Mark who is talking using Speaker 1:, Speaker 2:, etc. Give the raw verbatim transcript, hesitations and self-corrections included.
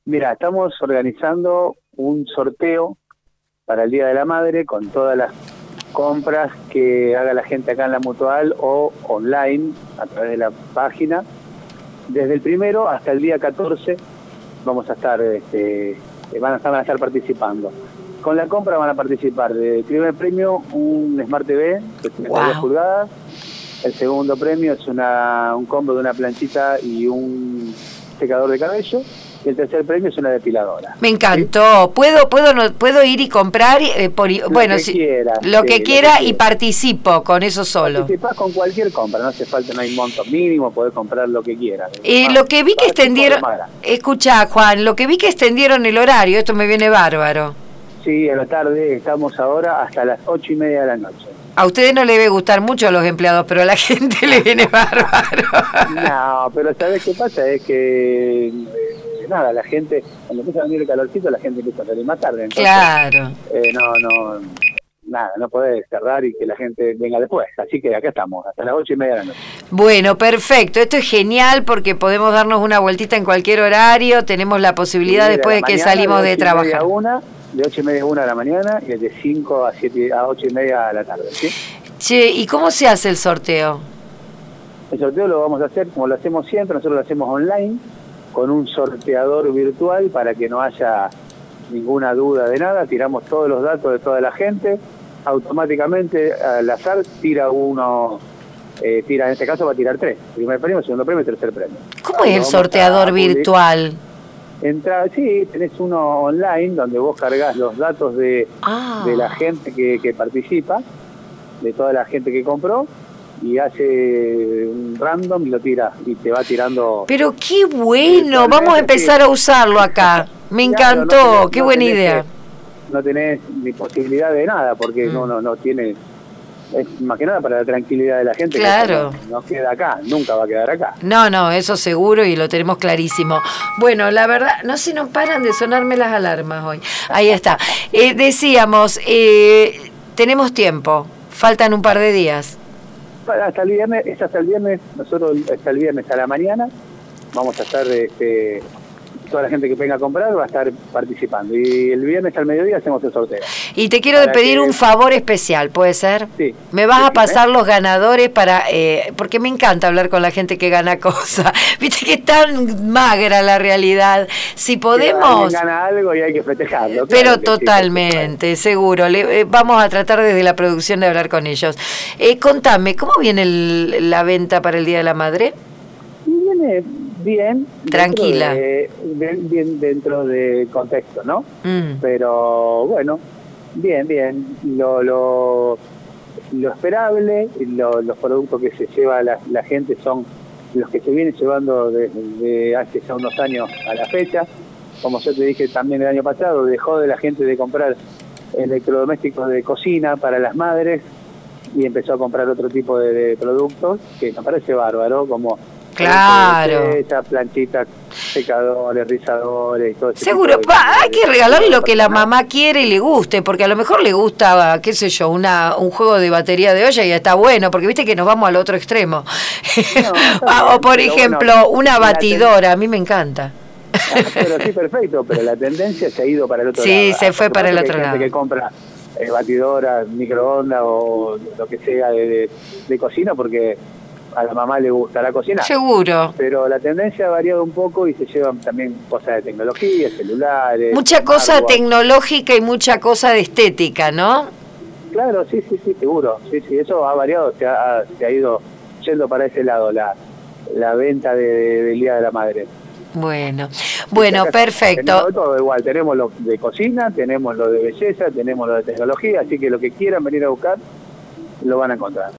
Speaker 1: Mira, estamos organizando un sorteo para el Día de la Madre con todas las compras que haga la gente acá en la Mutual o online a través de la página. Desde el primero hasta el día catorce vamos a estar, este, van, a estar van a estar participando. Con la compra van a participar de primer premio un Smart T V de treinta y dos pulgadas. El segundo premio es una, un combo de una planchita y un secador de cabello. Y el tercer premio es una depiladora.
Speaker 2: Me encantó. ¿Sí? ¿Puedo puedo no, puedo ir y comprar? Eh, por,
Speaker 1: lo
Speaker 2: bueno,
Speaker 1: que
Speaker 2: si,
Speaker 1: quiera.
Speaker 2: Lo,
Speaker 1: sí,
Speaker 2: que quiera
Speaker 1: lo que
Speaker 2: y participo con eso solo.
Speaker 1: Participás con cualquier compra, no hace falta, no hay monto mínimo, podés comprar lo que quieras.
Speaker 2: Eh, lo que vi que extendieron... Escuchá, Juan, lo que vi que extendieron el horario, esto me viene bárbaro.
Speaker 1: Sí, a la tarde estamos ahora hasta las ocho y media de la noche.
Speaker 2: A ustedes no les debe gustar mucho a los empleados, pero a la gente le viene bárbaro.
Speaker 1: No, pero ¿sabés qué pasa? Es que, eh, nada, la gente, cuando empieza a venir el calorcito, la gente empieza a salir más tarde. Entonces,
Speaker 2: claro.
Speaker 1: Eh, no, no, nada, no podés cerrar y que la gente venga después. Así que acá estamos, hasta las ocho y media de la noche.
Speaker 2: Bueno, perfecto. Esto es genial porque podemos darnos una vueltita en cualquier horario. Tenemos la posibilidad
Speaker 1: de
Speaker 2: después de,
Speaker 1: de
Speaker 2: que
Speaker 1: mañana,
Speaker 2: salimos de, de trabajar.
Speaker 1: A una, de ocho y media a una de la mañana y de cinco a siete a ocho y media a la tarde, ¿sí?
Speaker 2: Che, ¿y cómo se hace el sorteo?
Speaker 1: El sorteo lo vamos a hacer como lo hacemos siempre, nosotros lo hacemos online, con un sorteador virtual para que no haya ninguna duda de nada, tiramos todos los datos de toda la gente, automáticamente al azar tira uno, eh, tira en este caso va a tirar tres, primer premio, segundo premio y tercer premio.
Speaker 2: ¿Cómo es el sorteador virtual?
Speaker 1: Entra, sí, tenés uno online donde vos cargas los datos de, ah. de la gente que, que participa, de toda la gente que compró, y hace un random y lo tira, y te va tirando...
Speaker 2: Pero qué bueno, vamos a empezar a usarlo acá. Me encantó, claro, no tenés, qué no buena idea.
Speaker 1: Que, no tenés ni posibilidad de nada, porque mm. no, no, no tiene... Es más que nada para la tranquilidad de la gente.
Speaker 2: Claro.
Speaker 1: Que no, no queda acá, nunca va a quedar acá.
Speaker 2: No, no, eso seguro y lo tenemos clarísimo. Bueno, la verdad, no sé, no paran de sonarme las alarmas hoy. Ahí está. Eh, decíamos, eh, tenemos tiempo, faltan un par de días.
Speaker 1: Hasta el viernes, es hasta el viernes, nosotros hasta el viernes a la mañana vamos a estar, este, toda la gente que venga a comprar va a estar participando. Y el viernes al mediodía hacemos el sorteo.
Speaker 2: Y te quiero pedir que... un favor especial, ¿puede ser?
Speaker 1: Sí.
Speaker 2: Me vas
Speaker 1: sí,
Speaker 2: a pasar
Speaker 1: ¿eh?
Speaker 2: los ganadores para, eh, porque me encanta hablar con la gente que gana cosas. Viste que es tan magra la realidad. Si podemos...
Speaker 1: gana algo y hay que festejarlo. Claro,
Speaker 2: pero
Speaker 1: que
Speaker 2: totalmente,
Speaker 1: sí,
Speaker 2: seguro. Le, eh, vamos a tratar desde la producción de hablar con ellos. Eh, contame, ¿cómo viene el, la venta para el Día de la Madre?
Speaker 1: Viene bien.
Speaker 2: Tranquila.
Speaker 1: De, bien, bien dentro de contexto, ¿no?
Speaker 2: Mm.
Speaker 1: Pero bueno, bien, bien. Lo, lo, lo esperable, lo, los productos que se lleva la, la gente son los que se vienen llevando desde hace ya unos años a la fecha. Como yo te dije también el año pasado, dejó de la gente de comprar electrodomésticos de cocina para las madres y empezó a comprar otro tipo de, de productos que me parece bárbaro, como
Speaker 2: claro,
Speaker 1: esas planchitas, secadores, rizadores, todo ese
Speaker 2: seguro,
Speaker 1: tipo de,
Speaker 2: pa, hay
Speaker 1: de,
Speaker 2: que regalarle lo que la mamá quiere y le guste, porque a lo mejor le gusta, qué sé yo, una un juego de batería de olla y está bueno, porque viste que nos vamos al otro extremo. No, o por ejemplo, bueno, una batidora, a mí me encanta.
Speaker 1: Ah, pero sí, perfecto, pero la tendencia se ha ido para el otro
Speaker 2: sí,
Speaker 1: lado.
Speaker 2: Sí, se fue para el otro
Speaker 1: hay
Speaker 2: lado.
Speaker 1: Gente que compra eh, batidoras, microondas o lo que sea de, de, de cocina porque a la mamá le gusta la cocina.
Speaker 2: Seguro.
Speaker 1: Pero la tendencia ha variado un poco y se llevan también cosas de tecnología, celulares.
Speaker 2: Mucha cosa hardware. Tecnológica y mucha cosa de estética, ¿no?
Speaker 1: Claro, sí, sí, sí, seguro. Sí, sí, eso ha variado, se ha, se ha ido yendo para ese lado la, la venta de, de, del Día de la Madre.
Speaker 2: Bueno, bueno, perfecto.
Speaker 1: Tenemos todo igual, tenemos lo de cocina, tenemos lo de belleza, tenemos lo de tecnología, así que lo que quieran venir a buscar, lo van a encontrar.